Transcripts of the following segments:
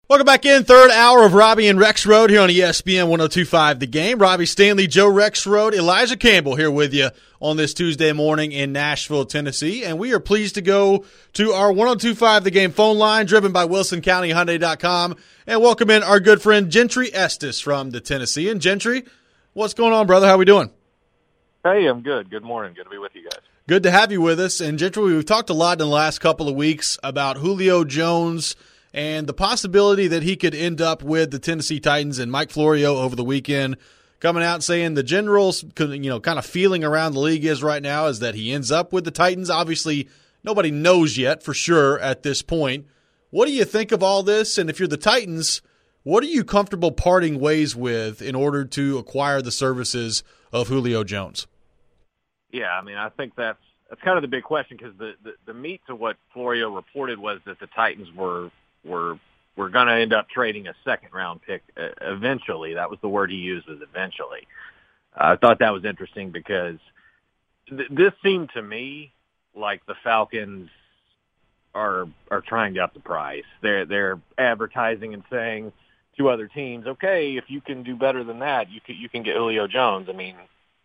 Welcome back in. Third hour of Robbie and Rex Road here on ESPN 102.5 The Game. Robbie Stanley, Joe Rex Road, Elijah Campbell here with you on this Tuesday morning in Nashville, Tennessee. And we are pleased to go to our 102.5 The Game phone line, driven by WilsonCountyHyundai.com, and welcome in our good friend Gentry Estes from the Tennessean. Gentry, what's going on, brother? How we doing? Hey, I'm good. Good morning. Good to be with you guys. Good to have you with us. And Gentry, we've talked a lot in the last couple of weeks about Julio Jones and the possibility that he could end up with the Tennessee Titans, and Mike Florio over the weekend coming out saying the general's kind of feeling around the league is right now is that he ends up with the Titans. Obviously, nobody knows yet for sure at this point. What do you think of all this? And if you're the Titans, what are you comfortable parting ways with in order to acquire the services of Julio Jones? Yeah, I mean, I think that's kind of the big question, because the meat to what Florio reported was that the Titans were going to end up trading a second-round pick eventually. That was the word he used, was eventually. I thought that was interesting because this seemed to me like the Falcons are trying to up the price. They're advertising and saying to other teams, okay, if you can do better than that, you can get Julio Jones. I mean,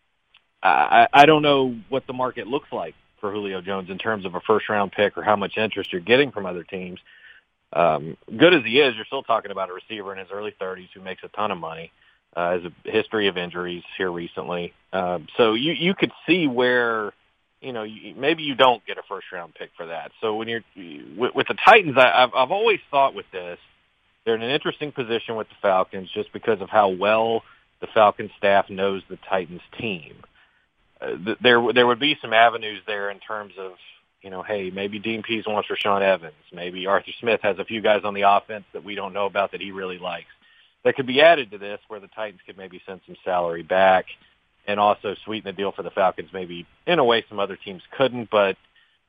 I don't know what the market looks like for Julio Jones in terms of a first-round pick or how much interest you're getting from other teams. Good as he is, you're still talking about a receiver in his early 30s who makes a ton of money, has a history of injuries here recently. So you could see where, maybe you don't get a first-round pick for that. So when you're with the Titans, I've always thought with this, they're in an interesting position with the Falcons just because of how well the Falcons staff knows the Titans team. There would be some avenues there in terms of, hey, maybe Dean Pease wants Rashaan Evans. Maybe Arthur Smith has a few guys on the offense that we don't know about that he really likes. That could be added to this, where the Titans could maybe send some salary back and also sweeten the deal for the Falcons, maybe in a way some other teams couldn't. But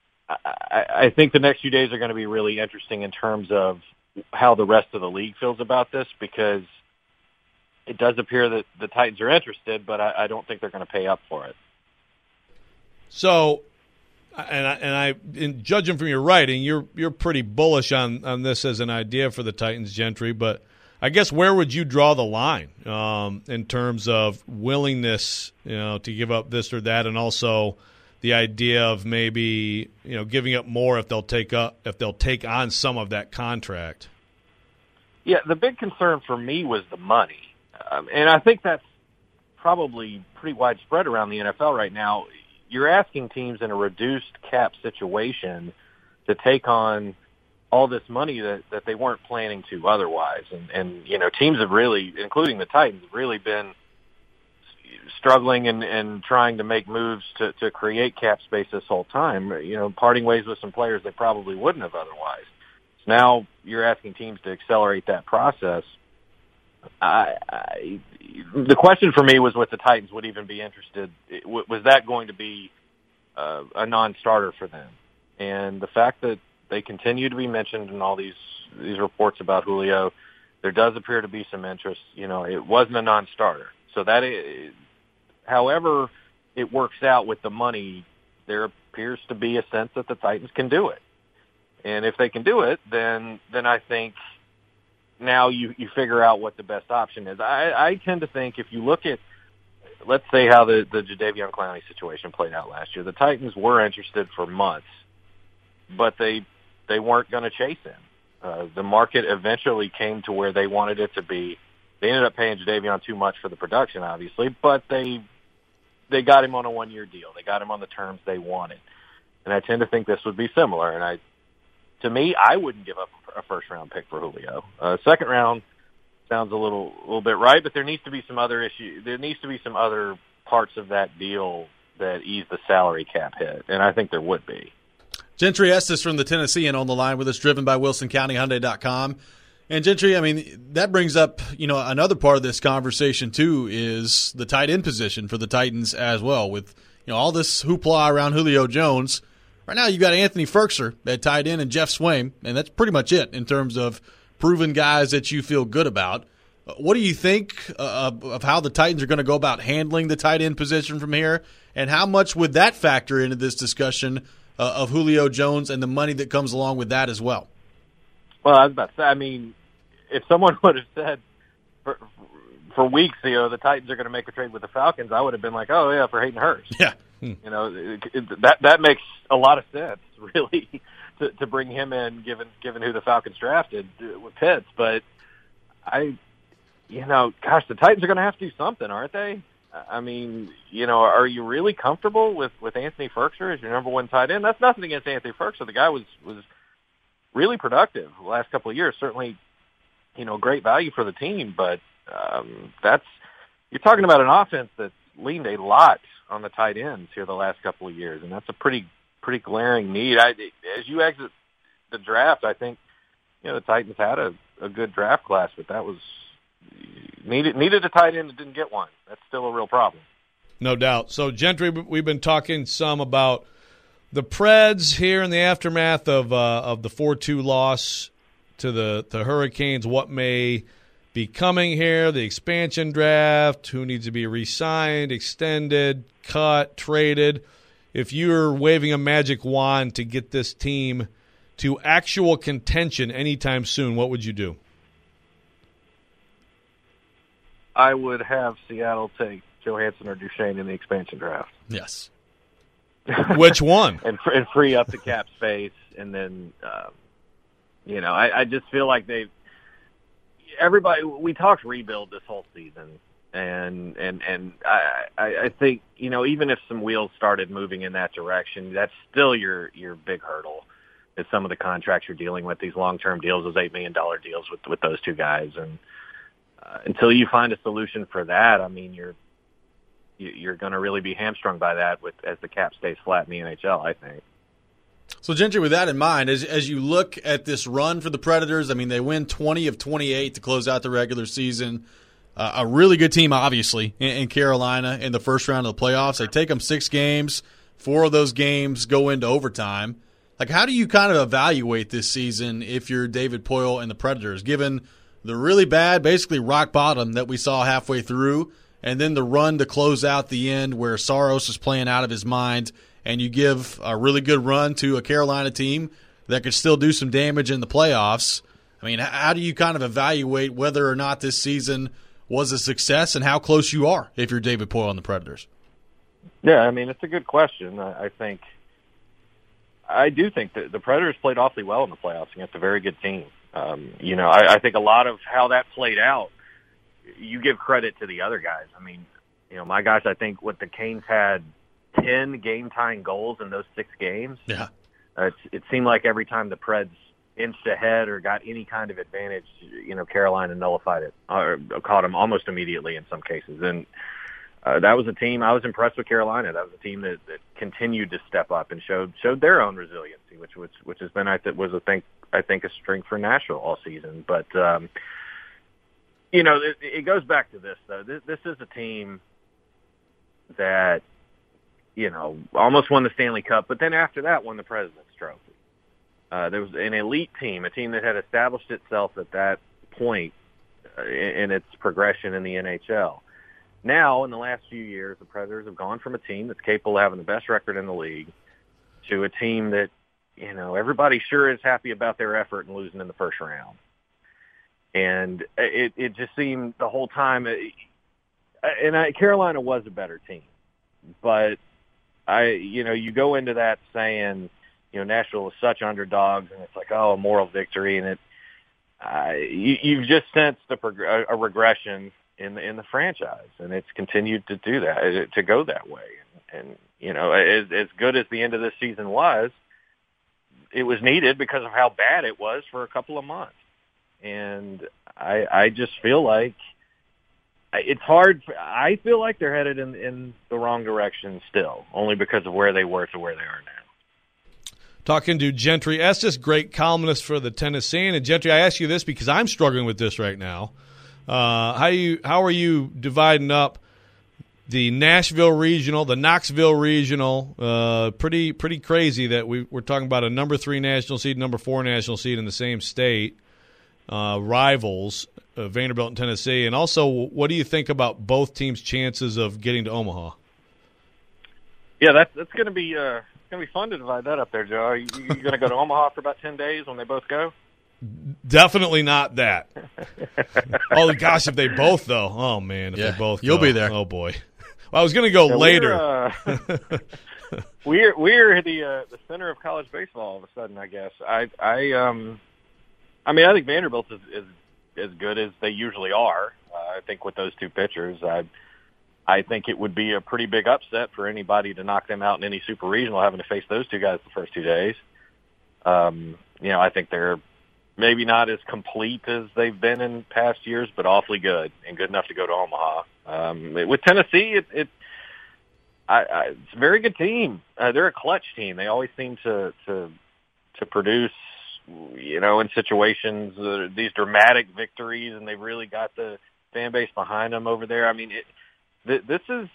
I think the next few days are going to be really interesting in terms of how the rest of the league feels about this, because it does appear that the Titans are interested, but I don't think they're going to pay up for it. So, and judging from your writing, you're pretty bullish on this as an idea for the Titans, Gentry. But I guess where would you draw the line in terms of willingness, to give up this or that, and also the idea of maybe giving up more if they'll take on some of that contract? Yeah, the big concern for me was the money, and I think that's probably pretty widespread around the NFL right now. You're asking teams in a reduced cap situation to take on all this money that they weren't planning to otherwise. And teams have really, including the Titans, have really been struggling and trying to make moves to create cap space this whole time, parting ways with some players they probably wouldn't have otherwise. So now you're asking teams to accelerate that process. The question for me was, with the Titans would even be interested, was that going to be a non-starter for them? And the fact that they continue to be mentioned in all these reports about Julio, there does appear to be some interest. It wasn't a non-starter. So that is, however it works out with the money, there appears to be a sense that the Titans can do it. And if they can do it, then I think now you figure out what the best option is. I tend to think, if you look at, let's say, how the Jadeveon Clowney situation played out last year, the Titans were interested for months, but they weren't going to chase him. The market eventually came to where they wanted it to be. They ended up paying Jadeveon too much for the production, obviously, but they got him on a one-year deal. They got him on the terms they wanted. And I tend to think this would be similar. And to me, I wouldn't give up a first-round pick for Julio. Second round sounds a little bit right, but there needs to be some other issue. There needs to be some other parts of that deal that ease the salary cap hit, and I think there would be. Gentry Estes from the Tennessean on the line with us, driven by WilsonCountyHyundai.com. And Gentry, I mean, that brings up, another part of this conversation too, is the tight end position for the Titans as well. With all this hoopla around Julio Jones, right now you got Anthony Firkser at tight end and Jeff Swaim, and that's pretty much it in terms of proven guys that you feel good about. What do you think of how the Titans are going to go about handling the tight end position from here, and how much would that factor into this discussion of Julio Jones and the money that comes along with that as well? Well, I was about to say, I mean, if someone would have said for weeks, the Titans are going to make a trade with the Falcons, I would have been like, oh yeah, for Hayden Hurst. Yeah. That makes a lot of sense, really, to bring him in, given who the Falcons drafted with Pitts. But the Titans are going to have to do something, aren't they? I mean, are you really comfortable with Anthony Firkser as your number one tight end? That's nothing against Anthony Firkser. The guy was really productive the last couple of years. Certainly, great value for the team. But you're talking about an offense that's leaned a lot on the tight ends here the last couple of years, and that's a pretty glaring need. As you exit the draft, I think the Titans had a good draft class, but that was needed a tight end and didn't get one. That's still a real problem. No doubt. So, Gentry, we've been talking some about the Preds here in the aftermath of the 4-2 loss to the Hurricanes. What may be coming here, the expansion draft, who needs to be re-signed, extended, cut, traded. If you're waving a magic wand to get this team to actual contention anytime soon, what would you do? I would have Seattle take Johansson or Duchesne in the expansion draft. Yes. Which one? and free up the cap space, and then I just feel like everybody. We talked rebuild this whole season, and I think even if some wheels started moving in that direction, that's still your big hurdle. Is some of the contracts you're dealing with, these long-term deals, those $8 million deals with those two guys, and until you find a solution for that, I mean, you're going to really be hamstrung by that as the cap stays flat in the NHL, I think. So, Gentry, with that in mind, as you look at this run for the Predators, I mean, they win 20 of 28 to close out the regular season. A really good team, obviously, in Carolina in the first round of the playoffs. They take them 6 games. 4 of those games go into overtime. Like, how do you kind of evaluate this season if you're David Poile and the Predators, given the really bad, basically rock bottom that we saw halfway through, and then the run to close out the end where Saros is playing out of his mind, and you give a really good run to a Carolina team that could still do some damage in the playoffs? I mean, how do you kind of evaluate whether or not this season was a success and how close you are if you're David Poile and the Predators? Yeah, I mean, it's a good question. I do think that the Predators played awfully well in the playoffs against a very good team. I think a lot of how that played out, you give credit to the other guys. I mean, my gosh, I think the Canes had 10 game-tying goals in those 6 games. Yeah. It seemed like every time the Preds inched ahead or got any kind of advantage, Carolina nullified it or caught them almost immediately in some cases. And that was a team I was impressed with. Carolina. That was a team that continued to step up and showed their own resiliency, which has been I think a strength for Nashville all season. But it goes back to this though. This is a team that almost won the Stanley Cup, but then after that won the President's Trophy. There was an elite team, a team that had established itself at that point in its progression in the NHL. Now, in the last few years, the Predators have gone from a team that's capable of having the best record in the league to a team that, everybody sure is happy about their effort in losing in the first round. And it just seemed the whole time, Carolina was a better team. But, you go into that saying, Nashville was such underdogs, and it's like, a moral victory. And you've just sensed a regression in the franchise, and it's continued to do that, to go that way. And as good as the end of this season was, it was needed because of how bad it was for a couple of months. And I just feel like it's hard. I feel like they're headed in the wrong direction still, only because of where they were to where they are now. Talking to Gentry Estes, great columnist for the Tennessean. And Gentry, I ask you this because I'm struggling with this right now. How are you dividing up the Nashville regional, the Knoxville regional? Pretty crazy that we're talking about a number 3 national seed, number 4 national seed in the same state, rivals, Vanderbilt and Tennessee. And also, what do you think about both teams' chances of getting to Omaha? Yeah, that's going to be fun to divide that up there, Joe. Are you going to go to Omaha for about 10 days when they both go? Definitely not that. Oh, gosh, if they both, though. Oh, man, if they both You'll go. be there. Oh, boy. Well, I was going to go later. We're the center of college baseball all of a sudden, I guess. I think Vanderbilt is as good as they usually are. I think with those two pitchers, I think it would be a pretty big upset for anybody to knock them out in any super regional, having to face those two guys the first 2 days. I think they're maybe not as complete as they've been in past years, but awfully good and good enough to go to Omaha. With Tennessee, it's a very good team. They're a clutch team. They always seem to produce, in situations, these dramatic victories, and they've really got the fan base behind them over there. I mean, this is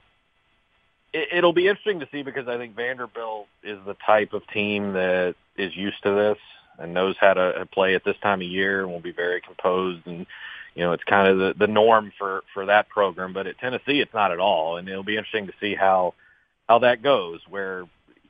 it'll be interesting to see, because I think Vanderbilt is the type of team that is used to this and knows how to play at this time of year and will be very composed. And, it's kind of the norm for that program. But at Tennessee, it's not at all. And it'll be interesting to see how that goes, where,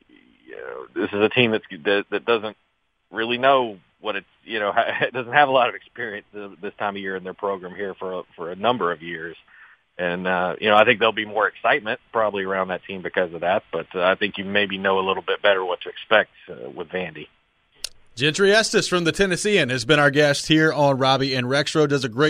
this is a team that doesn't really know what it's, it doesn't have a lot of experience this time of year in their program here for a number of years. And, I think there'll be more excitement probably around that team because of that. But I think you maybe know a little bit better what to expect with Vandy. Gentry Estes from the Tennessean has been our guest here on Robbie and Rexroad. Does a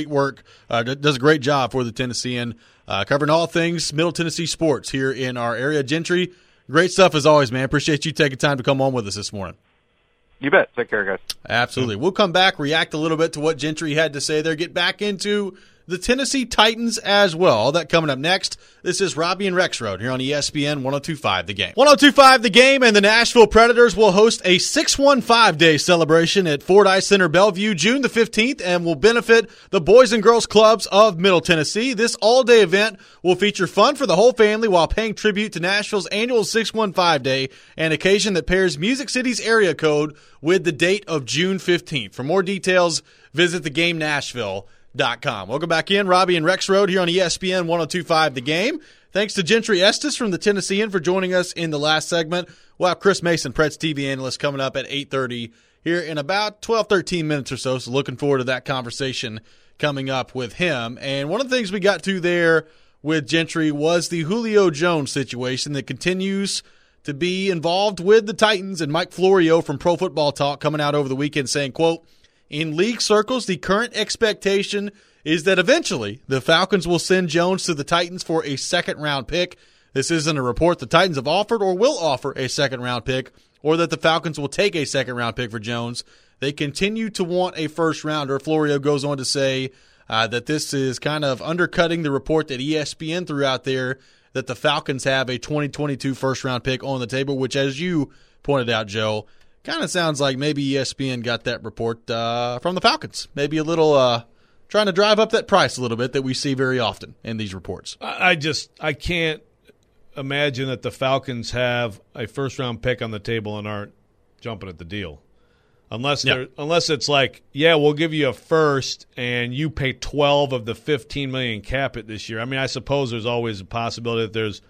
great job for the Tennessean, covering all things Middle Tennessee sports here in our area. Gentry, great stuff as always, man. Appreciate you taking time to come on with us this morning. You bet. Take care, guys. Absolutely. We'll come back, react a little bit to what Gentry had to say there, get back into the Tennessee Titans as well. All that coming up next. This is Robbie and Rexroad here on ESPN 102.5 The Game. 102.5 The Game, and the Nashville Predators will host a 615-day celebration at Fordyce Center, Bellevue, June the 15th, and will benefit the Boys and Girls Clubs of Middle Tennessee. This all-day event will feature fun for the whole family while paying tribute to Nashville's annual 615 Day, an occasion that pairs Music City's area code with the date of June 15th. For more details, visit thegamenashville.com. Welcome back in, Robbie and Rexroad here on ESPN 102.5 The Game. Thanks to Gentry Estes from the Tennessean for joining us in the last segment. We'll have Chris Mason, Preds TV analyst, coming up at 8:30 here in about 13 minutes or so. So looking forward to that conversation coming up with him. And one of the things we got to there with Gentry was the Julio Jones situation that continues to be involved with the Titans, and Mike Florio from Pro Football Talk coming out over the weekend saying, quote, "In league circles, the current expectation is that eventually the Falcons will send Jones to the Titans for a second-round pick. This isn't a report the Titans have offered or will offer a second-round pick, or that the Falcons will take a second-round pick for Jones. They continue to want a first-rounder." Florio goes on to say that this is kind of undercutting the report that ESPN threw out there that the Falcons have a 2022 first-round pick on the table, which, as you pointed out, Joe, kind of sounds like maybe ESPN got that report from the Falcons. Maybe a little trying to drive up that price a little bit that we see very often in these reports. I can't imagine that the Falcons have a first-round pick on the table and aren't jumping at the deal. Unless it's like, yeah, we'll give you a first and you pay 12 of the $15 million cap it this year. I mean, I suppose there's always a possibility that there's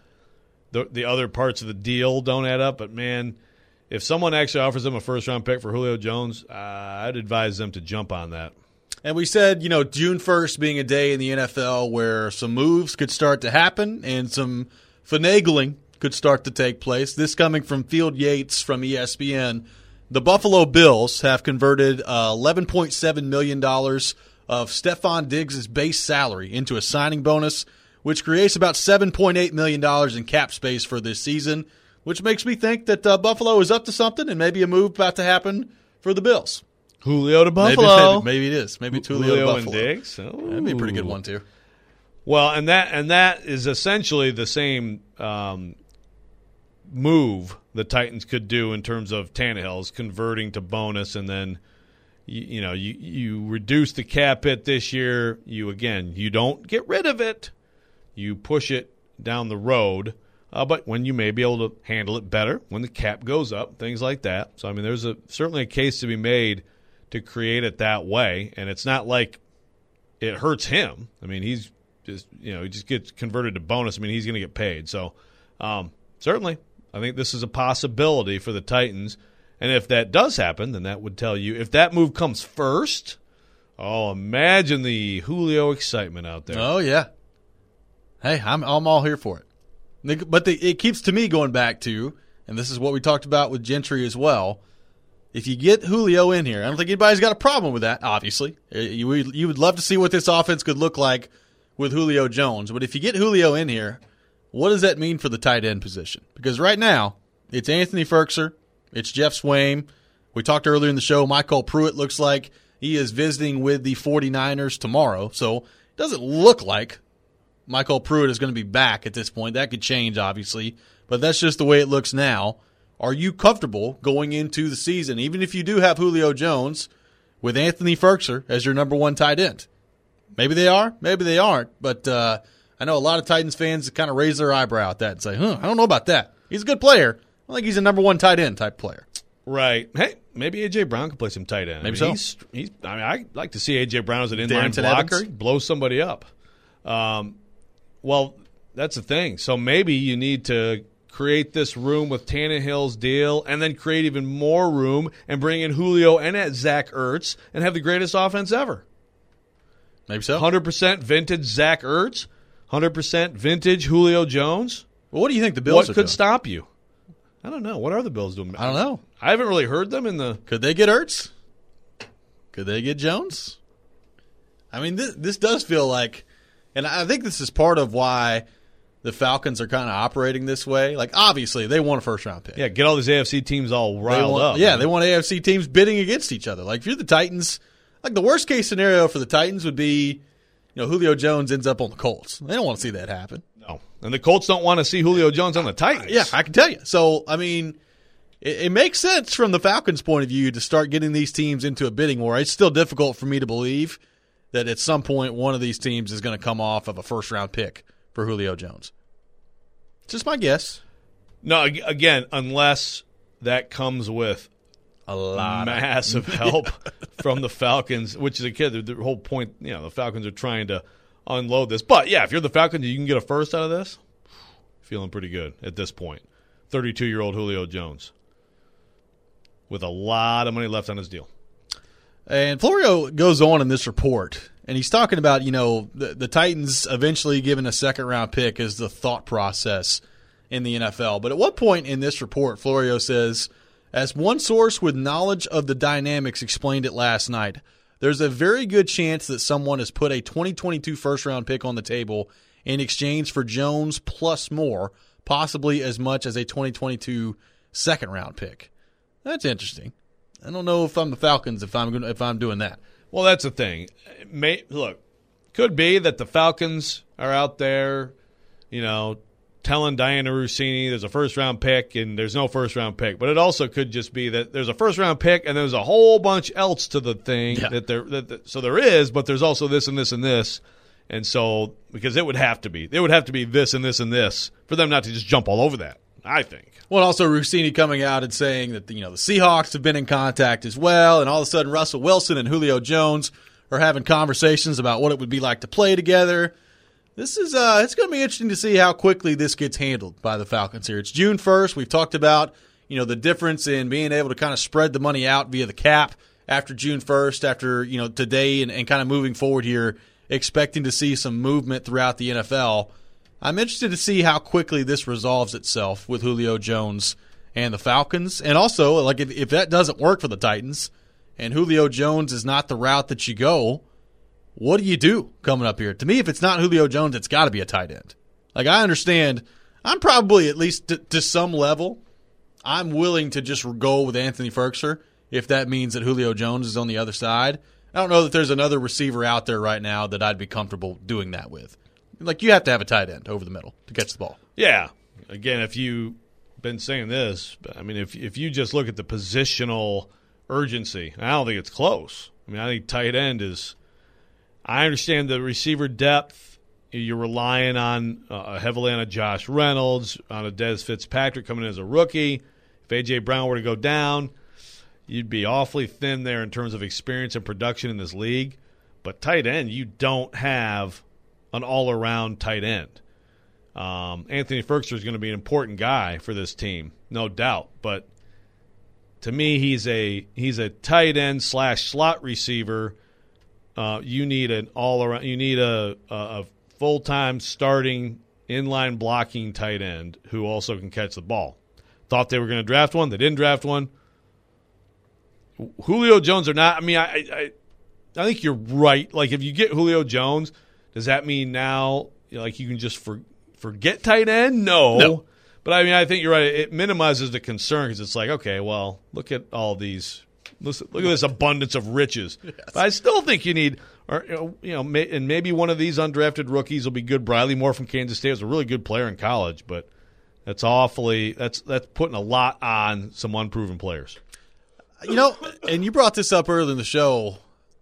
the other parts of the deal don't add up, but man, if someone actually offers them a first-round pick for Julio Jones, I'd advise them to jump on that. And we said, June 1st being a day in the NFL where some moves could start to happen and some finagling could start to take place. This coming from Field Yates from ESPN. The Buffalo Bills have converted $11.7 million of Stephon Diggs' base salary into a signing bonus, which creates about $7.8 million in cap space for this season, which makes me think that Buffalo is up to something and maybe a move about to happen for the Bills. Julio to Buffalo. Maybe it is. Maybe it's Julio to Buffalo. And Diggs. That'd be a pretty good one, too. Well, and that is essentially the same move the Titans could do in terms of Tannehill's converting to bonus, and then you reduce the cap hit this year. You don't get rid of it. You push it down the road. But when you may be able to handle it better, when the cap goes up, things like that. So, I mean, there's certainly a case to be made to create it that way, and it's not like it hurts him. I mean, he's just, he just gets converted to bonus. I mean, he's going to get paid. So, certainly, I think this is a possibility for the Titans. And if that does happen, then that would tell you if that move comes first. Oh, imagine the Julio excitement out there. Oh yeah. Hey, I'm all here for it. But it keeps to me going back to, and this is what we talked about with Gentry as well. If you get Julio in here, I don't think anybody's got a problem with that. Obviously, you would love to see what this offense could look like with Julio Jones. But if you get Julio in here, what does that mean for the tight end position? Because right now, it's Anthony Firkser, it's Jeff Swaim. We talked earlier in the show, Michael Pruitt looks like he is visiting with the 49ers tomorrow. So it doesn't look like Michael Pruitt is going to be back at this point. That could change, obviously, but that's just the way it looks now. Are you comfortable going into the season, even if you do have Julio Jones, with Anthony Firkser as your number one tight end? Maybe they are, maybe they aren't, but I know a lot of Titans fans kind of raise their eyebrow at that and say, I don't know about that. He's a good player. I don't think he's a number one tight end type player. Right. Hey, maybe A.J. Brown can play some tight end. Maybe so. I like to see A.J. Brown as an inline Darrington blocker. Evans. Blow somebody up. Well, that's the thing. So maybe you need to create this room with Tannehill's deal and then create even more room and bring in Julio and Zach Ertz and have the greatest offense ever. Maybe so. 100% vintage Zach Ertz, 100% vintage Julio Jones. Well, what do you think the Bills What are could doing? stop you? I don't know. What are the Bills doing? I don't know. I haven't really heard them in the. Could they get Ertz? Could they get Jones? I mean, this does feel like, and I think this is part of why the Falcons are kind of operating this way. Like, obviously, they want a first-round pick. Yeah, get all these AFC teams all riled up. Yeah, they want AFC teams bidding against each other. Like, if you're the Titans, like the worst-case scenario for the Titans would be, Julio Jones ends up on the Colts. They don't want to see that happen. No. And the Colts don't want to see Julio Jones on the Titans. Yeah, I can tell you. So, I mean, it makes sense from the Falcons' point of view to start getting these teams into a bidding war. It's still difficult for me to believe that at some point one of these teams is going to come off of a first-round pick for Julio Jones. It's just my guess. No, again, unless that comes with A lot massive help from the Falcons, which is a kid. The whole point, the Falcons are trying to unload this. But, yeah, if you're the Falcons, you can get a first out of this. Feeling pretty good at this point. 32-year-old Julio Jones with a lot of money left on his deal. And Florio goes on in this report, and he's talking about, the Titans eventually giving a second-round pick as the thought process in the NFL. But at what point in this report, Florio says, as one source with knowledge of the dynamics explained it last night, there's a very good chance that someone has put a 2022 first-round pick on the table in exchange for Jones plus more, possibly as much as a 2022 second-round pick. That's interesting. I don't know if I'm the Falcons if I'm doing that. Well, that's the thing. Look, could be that the Falcons are out there, telling Diana Rossini there's a first-round pick and there's no first-round pick. But it also could just be that there's a first-round pick and there's a whole bunch else to the thing. Yeah. So there is, but there's also this and this and this. And so, because it would have to be this and this and this for them not to just jump all over that, I think. Well, also Rossini coming out and saying that the Seahawks have been in contact as well, and all of a sudden Russell Wilson and Julio Jones are having conversations about what it would be like to play together. This is it's going to be interesting to see how quickly this gets handled by the Falcons here. It's June 1st. We've talked about the difference in being able to kind of spread the money out via the cap after June 1st, after today, and kind of moving forward here, expecting to see some movement throughout the NFL. I'm interested to see how quickly this resolves itself with Julio Jones and the Falcons. And also, like if that doesn't work for the Titans and Julio Jones is not the route that you go, what do you do coming up here? To me, if it's not Julio Jones, it's got to be a tight end. Like, I understand. I'm probably, at least to some level, I'm willing to just go with Anthony Firkser if that means that Julio Jones is on the other side. I don't know that there's another receiver out there right now that I'd be comfortable doing that with. Like, you have to have a tight end over the middle to catch the ball. Yeah. Again, if you've been saying this, I mean, if you just look at the positional urgency, I don't think it's close. I mean, I think tight end is – I understand the receiver depth. You're relying on heavily on a Josh Reynolds, on a Dez Fitzpatrick coming in as a rookie. If A.J. Brown were to go down, you'd be awfully thin there in terms of experience and production in this league. But tight end, you don't have – an all-around tight end. Anthony Firkser is going to be an important guy for this team, no doubt. But to me, he's a tight end / slot receiver. You need an all around. You need a full time starting inline blocking tight end who also can catch the ball. Thought they were going to draft one. They didn't draft one. Julio Jones or not? I mean, I think you're right. Like, if you get Julio Jones, does that mean now like you can just forget tight end? No. But I mean, I think you're right. It minimizes the concern because it's like, okay, well, look at all these. Look at this abundance of riches. Yes. But I still think you need, and maybe one of these undrafted rookies will be good. Briley Moore from Kansas State was a really good player in college, but that's putting a lot on some unproven players. And you brought this up earlier in the show.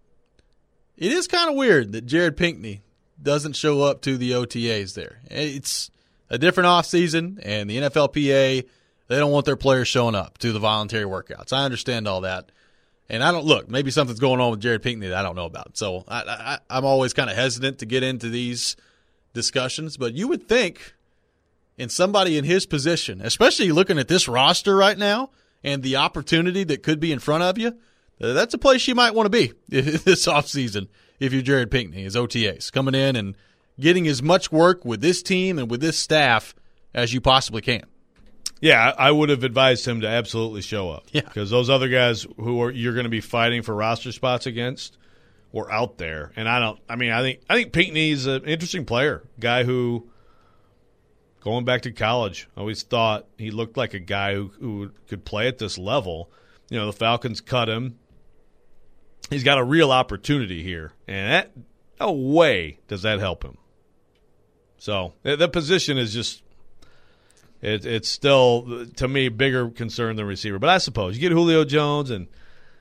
It is kind of weird that Jared Pinkney doesn't show up to the OTAs there. It's a different offseason, and the NFLPA, they don't want their players showing up to the voluntary workouts. I understand all that. And maybe something's going on with Jared Pinkney that I don't know about. So I'm always kind of hesitant to get into these discussions. But you would think in somebody in his position, especially looking at this roster right now and the opportunity that could be in front of you, that's a place you might want to be this offseason if you're Jared Pinkney, his OTAs, coming in and getting as much work with this team and with this staff as you possibly can. Yeah, I would have advised him to absolutely show up. Yeah, because those other guys you're going to be fighting for roster spots against were out there, and I think Pinkney's an interesting player, guy who, going back to college, I always thought he looked like a guy who could play at this level. The Falcons cut him. He's got a real opportunity here, and no way does that help him. So the position is just. It's still, to me, bigger concern than receiver. But I suppose you get Julio Jones and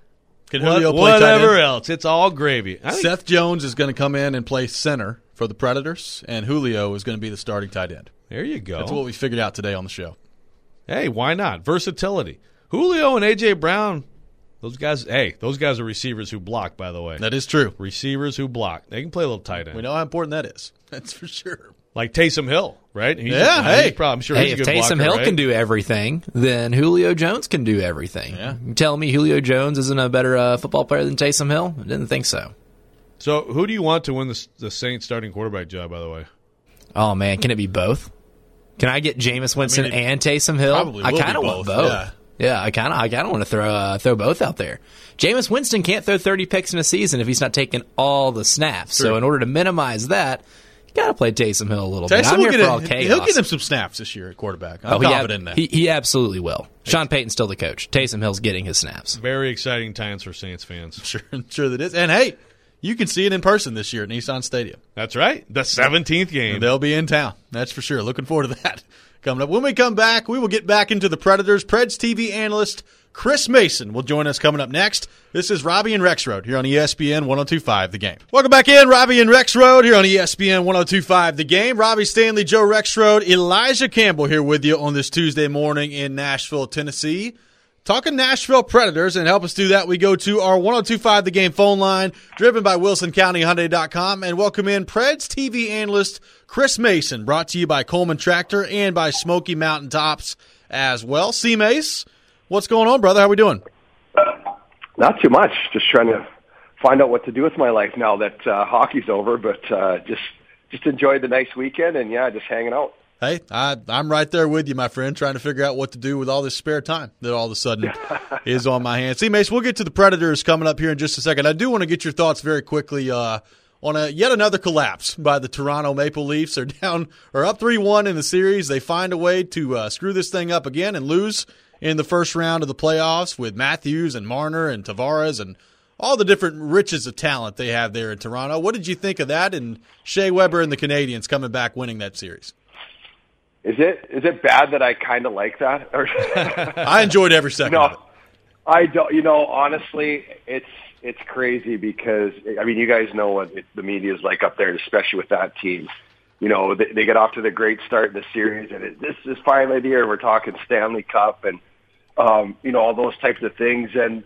whatever else. It's all gravy. Seth Jones is going to come in and play center for the Predators, and Julio is going to be the starting tight end. There you go. That's what we figured out today on the show. Hey, why not? Versatility. Julio and A.J. Brown, those guys are receivers who block, by the way. That is true. Receivers who block. They can play a little tight end. We know how important that is. That's for sure. Like Taysom Hill, right? I'm sure he's a good Taysom blocker, Hill right? can do everything, then Julio Jones can do everything. Yeah. You telling me Julio Jones isn't a better football player than Taysom Hill? I didn't think so. So who do you want to win the Saints starting quarterback job, by the way? Oh, man, can it be both? Can I get Jameis Winston and Taysom Hill? Probably I will kind of be want both. both. Yeah, I kind of want to throw both out there. Jameis Winston can't throw 30 picks in a season if he's not taking all the snaps. True. So in order to minimize that, you got to play Taysom Hill a little bit. I'm here for all chaos. He'll get him some snaps this year at quarterback. I'm confident in that. He absolutely will. Sean Payton's still the coach. Taysom Hill's getting his snaps. Very exciting times for Saints fans. Sure that is. And hey, you can see it in person this year at Nissan Stadium. That's right. The 17th game. And they'll be in town. That's for sure. Looking forward to that coming up. When we come back, we will get back into the Predators. Preds TV analyst Chris Mason will join us coming up next. This is Robbie and Rexroad here on ESPN 102.5 The Game. Welcome back in, Robbie and Rexroad here on ESPN 102.5 The Game. Robbie Stanley, Joe Rexroad, Elijah Campbell here with you on this Tuesday morning in Nashville, Tennessee. Talking Nashville Predators, and help us do that, we go to our 102.5 The Game phone line, driven by WilsonCountyHyundai.com, and welcome in Preds TV analyst Chris Mason, brought to you by Coleman Tractor and by Smoky Mountain Tops as well. C-Mace, what's going on, brother? How we doing? Not too much. Just trying to find out what to do with my life now that hockey's over, but just enjoyed the nice weekend, and, just hanging out. Hey, I'm right there with you, my friend, trying to figure out what to do with all this spare time that all of a sudden is on my hands. See, Mace, we'll get to the Predators coming up here in just a second. I do want to get your thoughts very quickly on yet another collapse by the Toronto Maple Leafs. They're up 3-1 in the series. They find a way to screw this thing up again and lose in the first round of the playoffs with Matthews and Marner and Tavares and all the different riches of talent they have there in Toronto. What did you think of that and Shea Weber and the Canadiens coming back winning that series? Is it bad that I kind of like that? I enjoyed every second of it. I don't. Honestly, it's crazy because you guys know what the media is like up there, especially with that team. They get off to the great start in the series, and this is finally the year we're talking Stanley Cup and all those types of things. And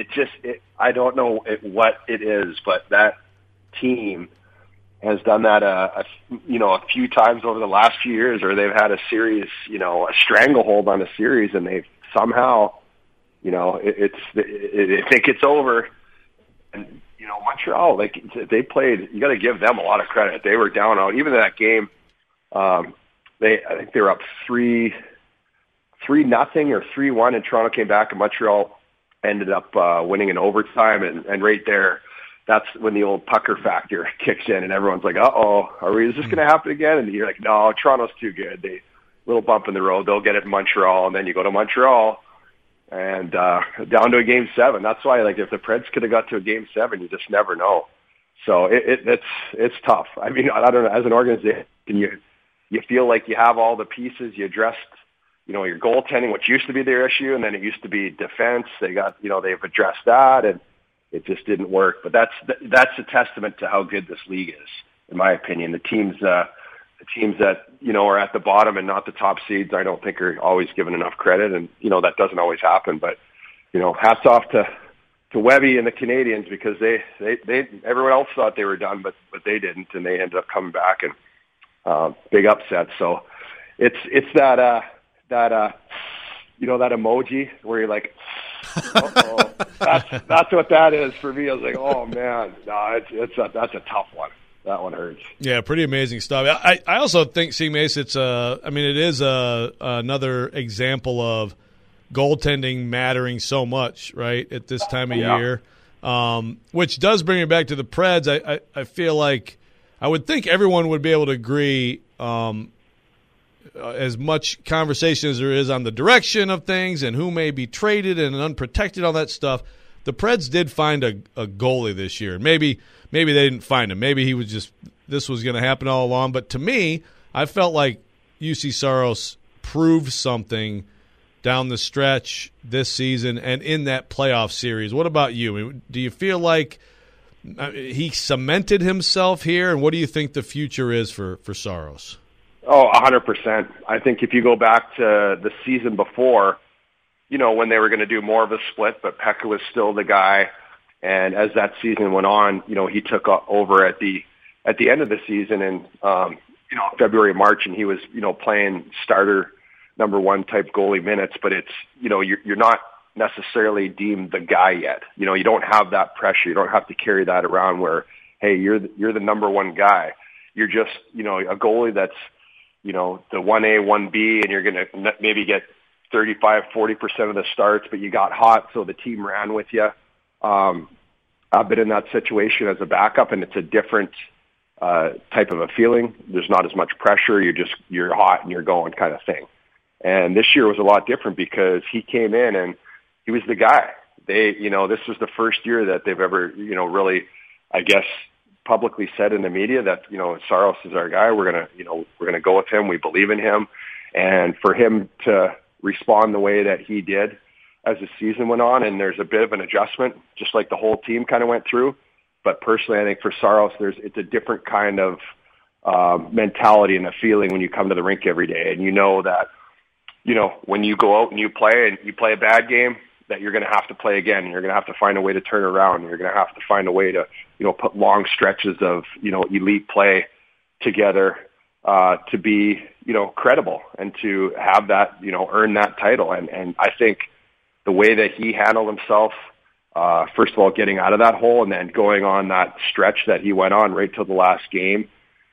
I don't know what it is, but that team has done that a few times over the last few years, or they've had a series, a stranglehold on a series, and they've somehow If it gets over, and Montreal, like they played, you got to give them a lot of credit. They were down out. Even in that game, I think they were up 3-0 or 3-1, and Toronto came back, and Montreal ended up winning in overtime. And right there, that's when the old pucker factor kicks in, and everyone's like, is this going to happen again? And you're like, no, Toronto's too good. Little bump in the road. They'll get it in Montreal, and then you go to Montreal and down to a Game 7. That's why, like, if the Preds could have got to a Game 7, you just never know. So it's tough. I mean, I don't know. As an organization, you feel like you have all the pieces. You addressed, your goaltending, which used to be their issue, and then it used to be defense. They've addressed that, and it just didn't work. But that's a testament to how good this league is, in my opinion. The teams that are at the bottom and not the top seeds, I don't think are always given enough credit, and that doesn't always happen. But hats off to Webby and the Canadians, because they everyone else thought they were done, but they didn't, and they ended up coming back, and big upset. So it's that emoji where you're like, uh-oh. That's what that is for me. I was like, oh man, no, that's a tough one. That one hurts. Yeah, pretty amazing stuff. I also think, C. Mace, it is another example of goaltending mattering so much, right, at this time of year, which does bring it back to the Preds. I feel like I would think everyone would be able to agree, as much conversation as there is on the direction of things and who may be traded and unprotected, all that stuff. The Preds did find a goalie this year. Maybe they didn't find him. Maybe he was just, this was going to happen all along. But to me, I felt like UC Saros proved something down the stretch this season and in that playoff series. What about you? Do you feel like he cemented himself here? And what do you think the future is for Saros? Oh, 100%. I think if you go back to the season before, when they were going to do more of a split, but Pekka was still the guy. And as that season went on, he took over at the end of the season in, February, March, and he was, playing starter number one type goalie minutes, but it's, you're not necessarily deemed the guy yet. You don't have that pressure. You don't have to carry that around where, hey, you're the number one guy. You're just, a goalie that's, the 1A, 1B, and you're going to maybe get 35, 40% of the starts, but you got hot, so the team ran with you. I've been in that situation as a backup, and it's a different type of a feeling. There's not as much pressure. You're hot and you're going kind of thing. And this year was a lot different because he came in and he was the guy. This was the first year that they've ever, really, I guess, publicly said in the media that, Saros is our guy. We're gonna go with him. We believe in him. And for him to respond the way that he did as the season went on, and there's a bit of an adjustment, just like the whole team kind of went through. But personally, I think for Saros, it's a different kind of mentality and a feeling when you come to the rink every day. And that, when you go out and you play a bad game, that you're going to have to play again. And you're going to have to find a way to turn around. And you're going to have to find a way to, put long stretches of, elite play together to be, credible and to have that, earn that title. And I think the way that he handled himself, first of all, getting out of that hole and then going on that stretch that he went on right till the last game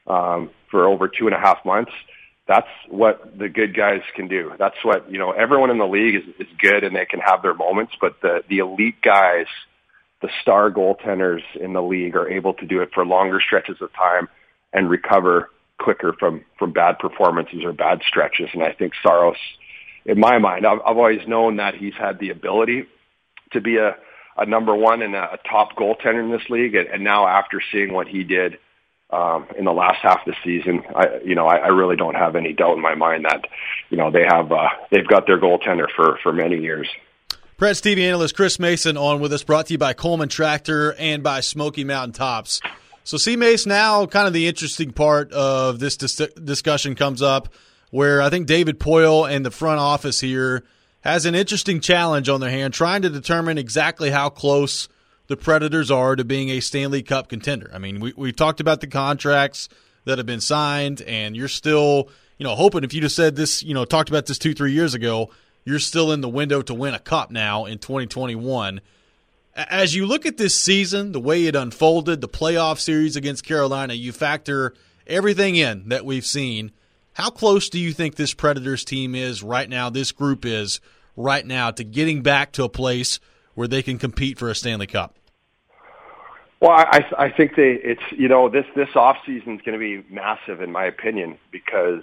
for over 2.5 months, that's what the good guys can do. That's what, everyone in the league is good and they can have their moments, but the elite guys, the star goaltenders in the league are able to do it for longer stretches of time and recover quicker from bad performances or bad stretches. And I think Saros, in my mind, I've always known that he's had the ability to be a number one and a top goaltender in this league. And now after seeing what he did in the last half of the season, I really don't have any doubt in my mind that, they've got their goaltender for many years. Preds TV analyst Chris Mason on with us, brought to you by Coleman Tractor and by Smoky Mountain Tops. So, C-Mace, now kind of the interesting part of this discussion comes up where I think David Poile and the front office here has an interesting challenge on their hand, trying to determine exactly how close the Predators are to being a Stanley Cup contender. I mean, we've talked about the contracts that have been signed, and you're still, hoping if you just said this, talked about this 2-3 years ago, you're still in the window to win a cup now in 2021. As you look at this season, the way it unfolded, the playoff series against Carolina, you factor everything in that we've seen. How close do you think this Predators team is right now, this group is right now, to getting back to a place where they can compete for a Stanley Cup? Well, I think this offseason is going to be massive in my opinion, because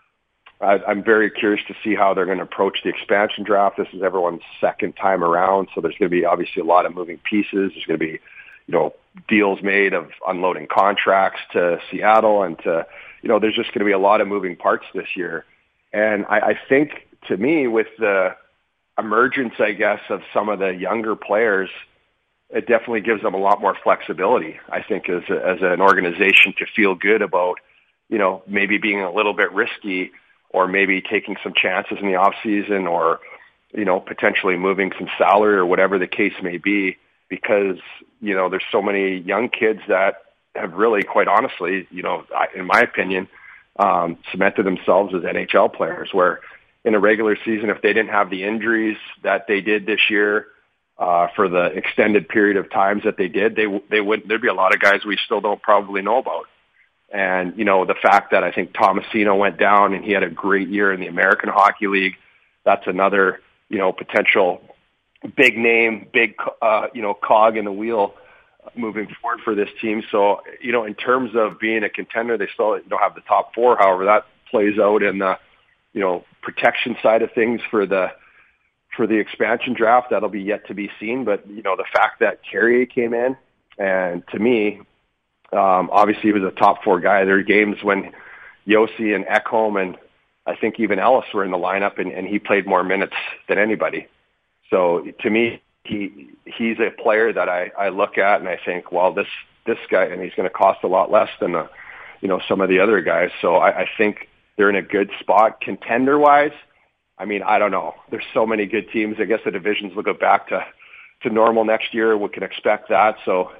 I'm very curious to see how they're going to approach the expansion draft. This is everyone's second time around, so there's going to be obviously a lot of moving pieces. There's going to be, deals made of unloading contracts to Seattle, and there's just going to be a lot of moving parts this year. And I think, to me, with the emergence, I guess, of some of the younger players, it definitely gives them a lot more flexibility, I think, as an organization, to feel good about, maybe being a little bit risky, or maybe taking some chances in the off season, or, potentially moving some salary, or whatever the case may be, because, there's so many young kids that have really, quite honestly, in my opinion, cemented themselves as NHL players, where in a regular season, if they didn't have the injuries that they did this year, for the extended period of times that they did, there'd be a lot of guys we still don't probably know about. And, the fact that I think Tomasino went down and he had a great year in the American Hockey League, that's another, potential big name, cog in the wheel moving forward for this team. So, in terms of being a contender, they still don't have the top four. However, that plays out in the, protection side of things for the expansion draft. That'll be yet to be seen. But, the fact that Carrier came in, and to me, obviously he was a top four guy. There are games when Yossi and Ekholm and I think even Ellis were in the lineup, and he played more minutes than anybody. So to me, he's a player that I look at and I think, well, this guy, and he's going to cost a lot less than some of the other guys. So I think they're in a good spot contender wise. I mean, I don't know. There's so many good teams. I guess the divisions will go back to normal next year. We can expect that. So,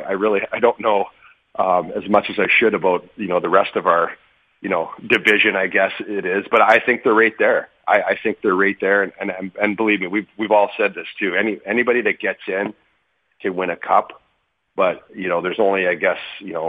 I don't know as much as I should about, the rest of our, division, I guess it is. But I think they're right there. I think they're right there. And believe me, we've all said this too. Anybody that gets in can win a cup. But, there's only, I guess,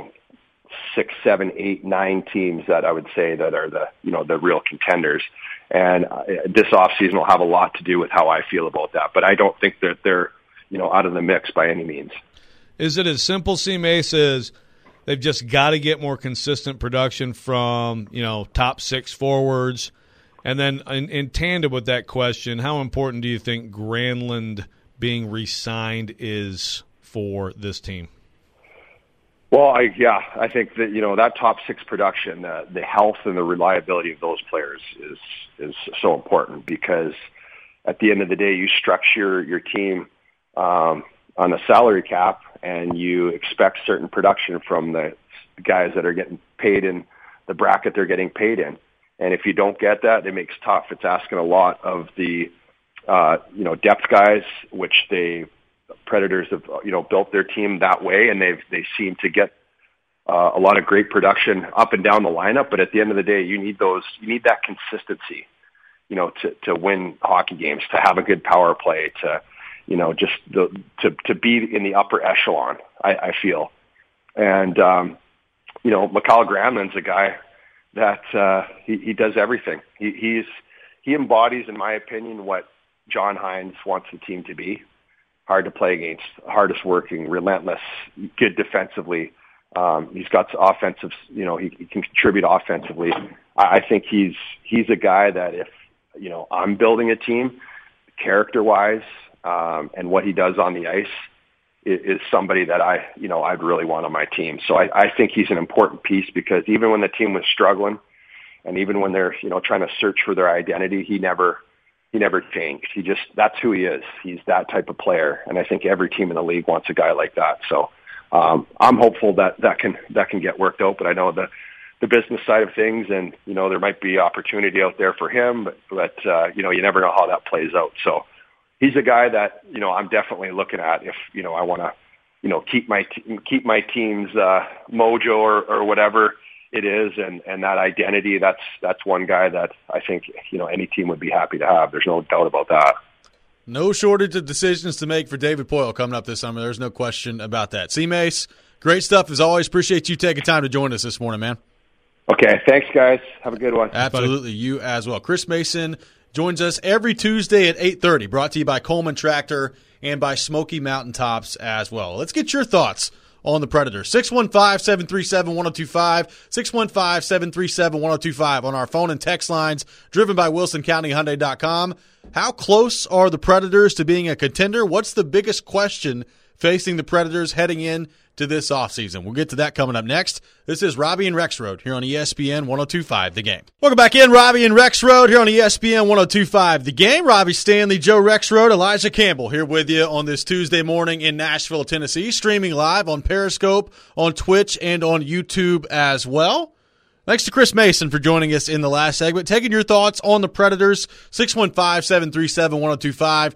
6, 7, 8, 9 teams that I would say that are the real contenders. And this offseason will have a lot to do with how I feel about that. But I don't think that they're, out of the mix by any means. Is it as simple, C-Mace, as they've just got to get more consistent production from, top 6 forwards? And then in tandem with that question, how important do you think Granlund being re-signed is for this team? Well, I think that, that top 6 production, the health and the reliability of those players is so important, because at the end of the day, you structure your team on a salary cap, and you expect certain production from the guys that are getting paid in the bracket they're getting paid in. And if you don't get that, it makes tough. It's asking a lot of the, depth guys, which Predators have, built their team that way, and they seem to get a lot of great production up and down the lineup. But at the end of the day, you need that consistency, to win hockey games, to have a good power play, to be in the upper echelon, I feel. And, Mikael Granlund's a guy that he does everything. He embodies, in my opinion, what John Hines wants the team to be. Hard to play against, hardest working, relentless, good defensively. He's got offensive, he can contribute offensively. I think he's a guy that if, I'm building a team character-wise, and what he does on the ice is somebody that I'd really want on my team. So I think he's an important piece, because even when the team was struggling, and even when they're, trying to search for their identity, he never changed. That's who he is. He's that type of player. And I think every team in the league wants a guy like that. So, I'm hopeful that can get worked out, but I know the business side of things, and, there might be opportunity out there for him, but you never know how that plays out. So he's a guy that, I'm definitely looking at if, I want to, keep my team's, mojo or whatever, it is, and that identity, that's one guy that I think, any team would be happy to have. There's no doubt about that. No shortage of decisions to make for David Poile coming up this summer. There's no question about that. C-Mace, great stuff as always. Appreciate you taking time to join us this morning, man. Okay, thanks, guys. Have a good one. Absolutely, you as well. Chris Mason joins us every Tuesday at 8:30, brought to you by Coleman Tractor and by Smoky Mountain Tops as well. Let's get your thoughts on the Predators. 615-737-1025, 615-737-1025 on our phone and text lines, driven by WilsonCountyHyundai.com. How close are the Predators to being a contender? What's the biggest question facing the Predators heading in to this offseason? We'll get to that coming up next. This is Robbie and Rexroad here on ESPN 102.5 The Game. Welcome back in, Robbie and Rexroad here on ESPN 102.5 The Game. Robbie Stanley, Joe Rexroad, Elijah Campbell here with you on this Tuesday morning in Nashville, Tennessee, streaming live on Periscope, on Twitch, and on YouTube as well. Thanks to Chris Mason for joining us in the last segment. Taking your thoughts on the Predators, 615-737-1025,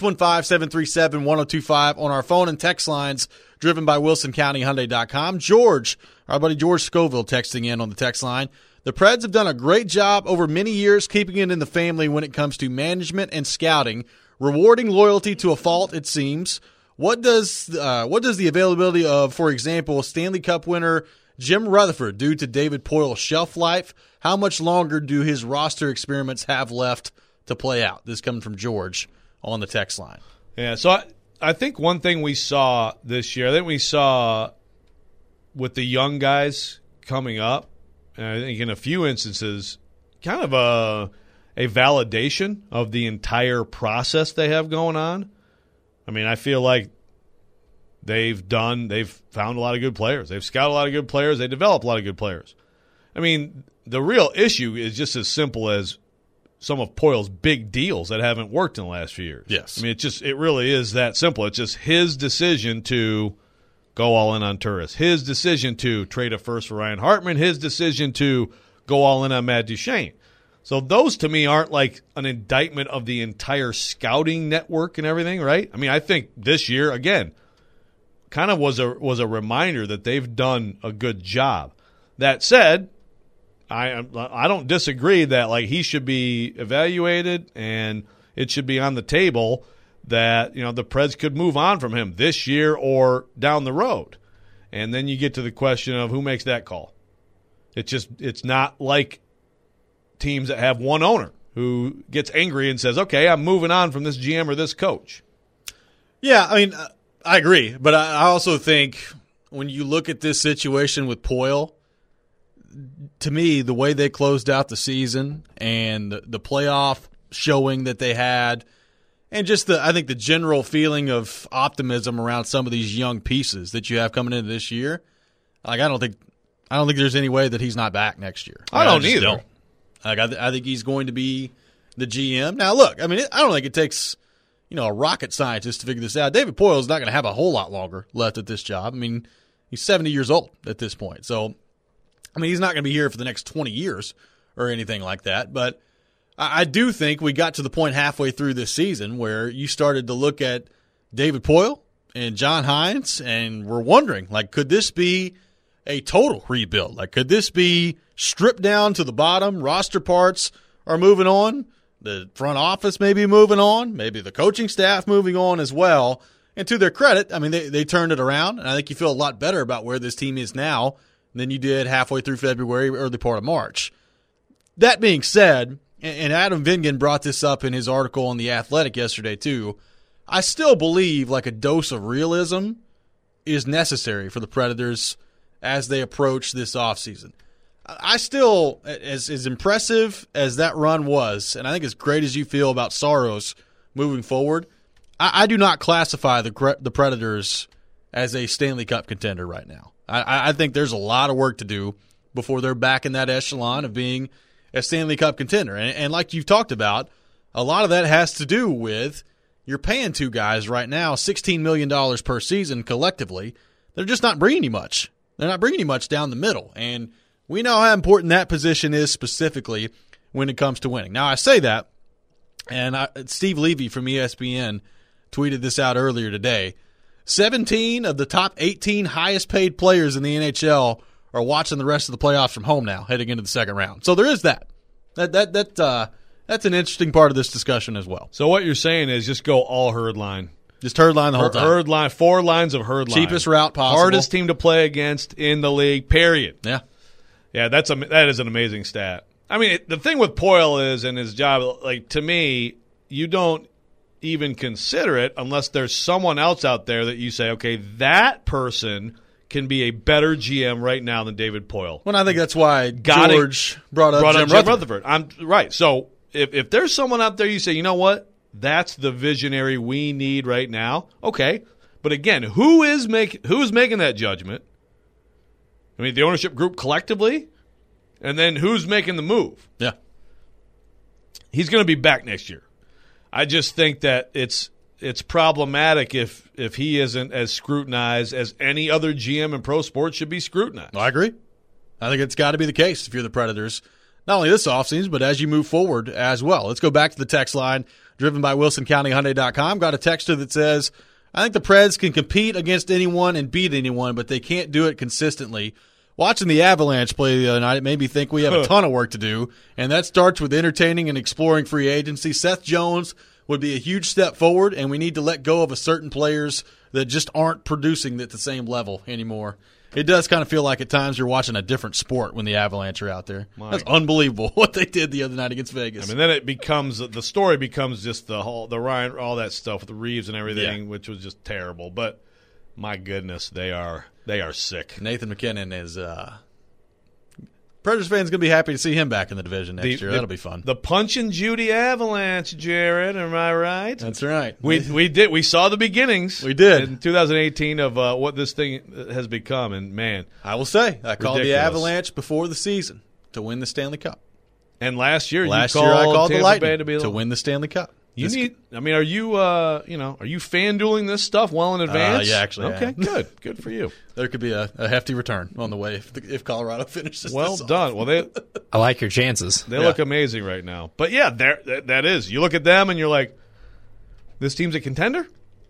615-737-1025 on our phone and text lines, driven by WilsonCountyHyundai.com. George, our buddy George Scoville, texting in on the text line. The Preds have done a great job over many years keeping it in the family when it comes to management and scouting, rewarding loyalty to a fault, it seems. What does the availability of, for example, Stanley Cup winner Jim Rutherford do to David Poile's shelf life? How much longer do his roster experiments have left to play out? This coming from George on the text line. Yeah, so I think one thing we saw this year, I think we saw with the young guys coming up, and I think in a few instances, kind of a validation of the entire process they have going on. I mean, I feel like they've found a lot of good players. They've scouted a lot of good players. They developed a lot of good players. I mean, the real issue is just as simple as some of Poile's big deals that haven't worked in the last few years. Yes. I mean, it really is that simple. It's just his decision to go all in on Turris, his decision to trade a first for Ryan Hartman, his decision to go all in on Matt Duchene. So those, to me, aren't like an indictment of the entire scouting network and everything, right? I mean, I think this year, again, kind of was a reminder that they've done a good job. That said, I don't disagree that like he should be evaluated and it should be on the table that the Preds could move on from him this year or down the road. And then you get to the question of who makes that call. It's not like teams that have one owner who gets angry and says, "Okay, I'm moving on from this GM or this coach." Yeah, I mean, I agree, but I also think when you look at this situation with Poile, to me, the way they closed out the season and the playoff showing that they had, and just I think the general feeling of optimism around some of these young pieces that you have coming into this year, like I don't think there's any way that he's not back next year. I don't either. I think he's going to be the GM. Now, look, I mean, I don't think it takes a rocket scientist to figure this out. David Poile is not going to have a whole lot longer left at this job. I mean, he's 70 years old at this point. So, I mean, he's not going to be here for the next 20 years or anything like that. But I do think we got to the point halfway through this season where you started to look at David Poile and John Hines and we're wondering, like, could this be a total rebuild? Like, could this be stripped down to the bottom? Roster parts are moving on. The front office may be moving on, maybe the coaching staff moving on as well. And to their credit, I mean, they turned it around, and I think you feel a lot better about where this team is now than you did halfway through February, early part of March. That being said, and Adam Vingan brought this up in his article on The Athletic yesterday too, I still believe like a dose of realism is necessary for the Predators as they approach this offseason. I still, as impressive as that run was, and I think as great as you feel about Saros moving forward, I do not classify the Predators as a Stanley Cup contender right now. I think there's a lot of work to do before they're back in that echelon of being a Stanley Cup contender. And like you've talked about, a lot of that has to do with you're paying two guys right now $16 million per season collectively. They're just not bringing you much. They're not bringing you much down the middle. And we know how important that position is specifically when it comes to winning. Now, I say that, and Steve Levy from ESPN tweeted this out earlier today. 17 of the top 18 highest paid players in the NHL are watching the rest of the playoffs from home now, heading into the second round. So there is that. That's an interesting part of this discussion as well. So what you're saying is just go all herd line. Just herd line the whole time. Herd line, 4 lines of herd line. Cheapest route possible. Hardest team to play against in the league, period. Yeah. Yeah, that is an amazing stat. I mean, the thing with Poyle is, and his job, like, to me, you don't even consider it unless there's someone else out there that you say, okay, that person can be a better GM right now than David Poyle. Well, I think that's why George brought up Jim Rutherford. I'm right. So if there's someone out there you say, you know what, that's the visionary we need right now, okay. But again, who is making that judgment? I mean, the ownership group collectively, and then who's making the move? Yeah. He's going to be back next year. I just think that it's problematic if he isn't as scrutinized as any other GM in pro sports should be scrutinized. I agree. I think it's got to be the case if you're the Predators, not only this offseason, but as you move forward as well. Let's go back to the text line driven by WilsonCountyHyundai.com. Got a texter that says, I think the Preds can compete against anyone and beat anyone, but they can't do it consistently. Watching the Avalanche play the other night, it made me think we have a ton of work to do, and that starts with entertaining and exploring free agency. Seth Jones would be a huge step forward, and we need to let go of certain players that just aren't producing at the same level anymore. It does kind of feel like at times you're watching a different sport when the Avalanche are out there. That's unbelievable what they did the other night against Vegas. I mean, then the story becomes just the Ryan, all that stuff with the Reeves and everything, which was just terrible. But my goodness, they are sick. Nathan McKinnon is Predators fans going to be happy to see him back in the division next year. That'll be fun. The Punch and Judy Avalanche, Jared, am I right? That's right. We saw the beginnings. We did in 2018 of what this thing has become, and man, I will say I called the Avalanche before the season to win the Stanley Cup. And last year I called the Lightning to win the Stanley Cup. Are you FanDueling this stuff well in advance? Yeah, actually. Okay, good for you. There could be a hefty return on the way if Colorado finishes. Well this done. off. Well, I like your chances. They look amazing right now. But yeah, that is. You look at them and you're like, this team's a contender.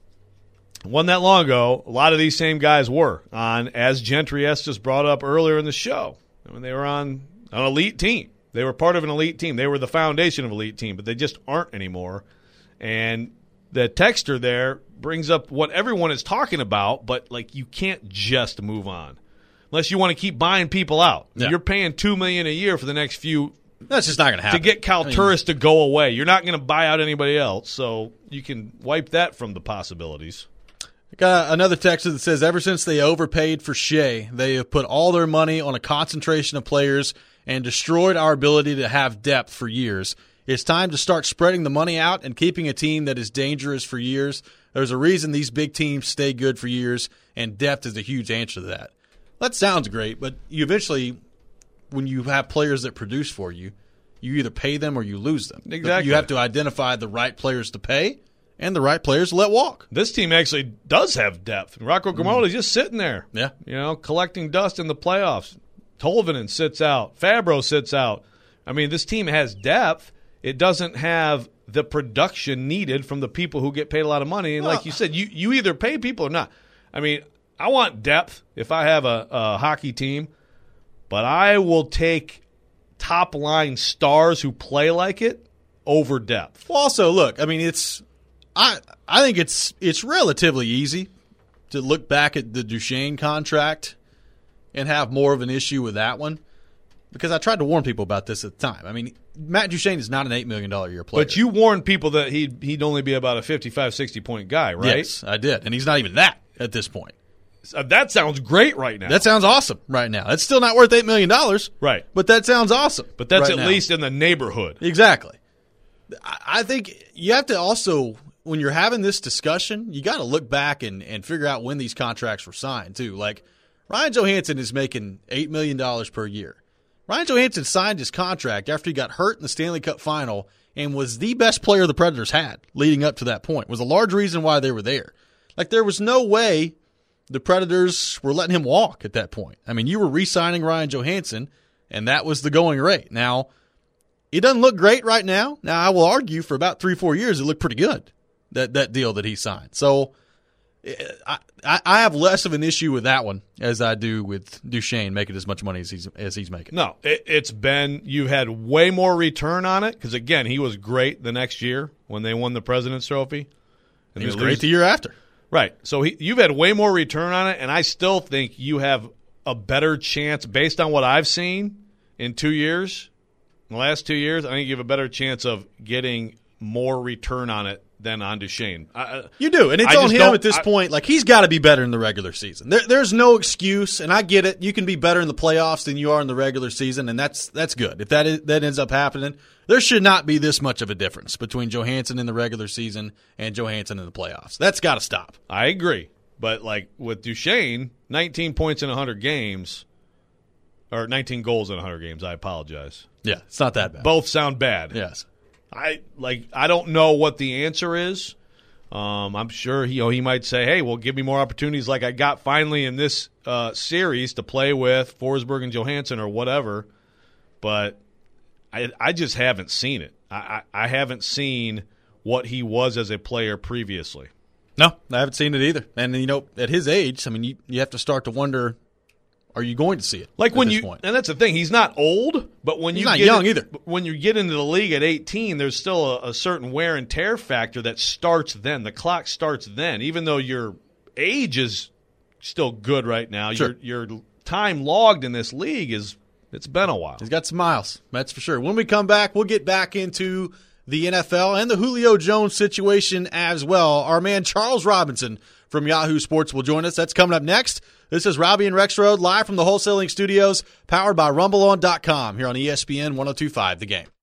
Wasn't that long ago. A lot of these same guys were on, as Gentry S just brought up earlier in the show. I mean, they were on an elite team. They were part of an elite team. They were the foundation of an elite team, but they just aren't anymore. And the texter there brings up what everyone is talking about, but like you can't just move on unless you want to keep buying people out. Yeah. You're paying $2 million a year for the next few. That's just not going to happen. To get Turris to go away, you're not going to buy out anybody else, so you can wipe that from the possibilities. I got another texter that says, ever since they overpaid for Shea, they have put all their money on a concentration of players and destroyed our ability to have depth for years. It's time to start spreading the money out and keeping a team that is dangerous for years. There's a reason these big teams stay good for years, and depth is a huge answer to that. That sounds great, but you eventually, when you have players that produce for you, you either pay them or you lose them. Exactly. You have to identify the right players to pay and the right players to let walk. This team actually does have depth. Rocco Grimaldi is just sitting there, yeah, collecting dust in the playoffs. Tolvanen sits out. Fabro sits out. I mean, this team has depth. It doesn't have the production needed from the people who get paid a lot of money. And like you said, you either pay people or not. I mean, I want depth if I have a hockey team, but I will take top-line stars who play like it over depth. Well, also, look, I mean, I think it's relatively easy to look back at the Duchesne contract and have more of an issue with that one, because I tried to warn people about this at the time. I mean, Matt Duchesne is not an $8 million a year player. But you warned people that he'd only be about a 55, 60-point guy, right? Yes, I did. And he's not even that at this point. That sounds great right now. That sounds awesome right now. That's still not worth $8 million. Right. But that sounds awesome. But that's right at now. least in the neighborhood. Exactly. I think you have to also, when you're having this discussion, you got to look back and figure out when these contracts were signed, too. Like, Ryan Johansson is making $8 million per year. Ryan Johansson signed his contract after he got hurt in the Stanley Cup final and was the best player the Predators had leading up to that point. Was a large reason why they were there. Like, there was no way the Predators were letting him walk at that point. I mean, you were re-signing Ryan Johansson, and that was the going rate. Now, it doesn't look great right now. Now, I will argue for about 3-4 years it looked pretty good, that deal that he signed. So, I have less of an issue with that one as I do with Duchesne making as much money as he's making. No, it's been, you've had way more return on it because, again, he was great the next year when they won the President's Trophy. And he was great the year after. Right. So you've had way more return on it, and I still think you have a better chance, based on what I've seen in 2 years, in the last 2 years, I think you have a better chance of getting more return on it than on Duchesne. You do, and it's on him at this point. Like, he's got to be better in the regular season. There's no excuse, and I get it. You can be better in the playoffs than you are in the regular season, and that's good. If that ends up happening, there should not be this much of a difference between Johansson in the regular season and Johansson in the playoffs. That's got to stop. I agree. But, like, with Duchesne, 19 points in 100 games, or 19 goals in 100 games, I apologize. Yeah, it's not that bad. Both sound bad. Yes. I don't know what the answer is. I'm sure he might say, "Hey, well, give me more opportunities like I got finally in this series to play with Forsberg and Johansson or whatever." But I just haven't seen it. I haven't seen what he was as a player previously. No, I haven't seen it either. And at his age, I mean, you have to start to wonder, are you going to see it? Like at this point? And that's the thing. He's not old, but he's not young either. When you get into the league at 18, there's still a certain wear and tear factor that starts then. The clock starts then, even though your age is still good right now. Sure. Your time logged in this league it's been a while. He's got some miles, that's for sure. When we come back, we'll get back into the NFL and the Julio Jones situation as well. Our man Charles Robinson from Yahoo Sports will join us. That's coming up next. This is Robbie and Rexroad live from the Wholesaling Studios, powered by RumbleOn.com here on ESPN 102.5 The Game.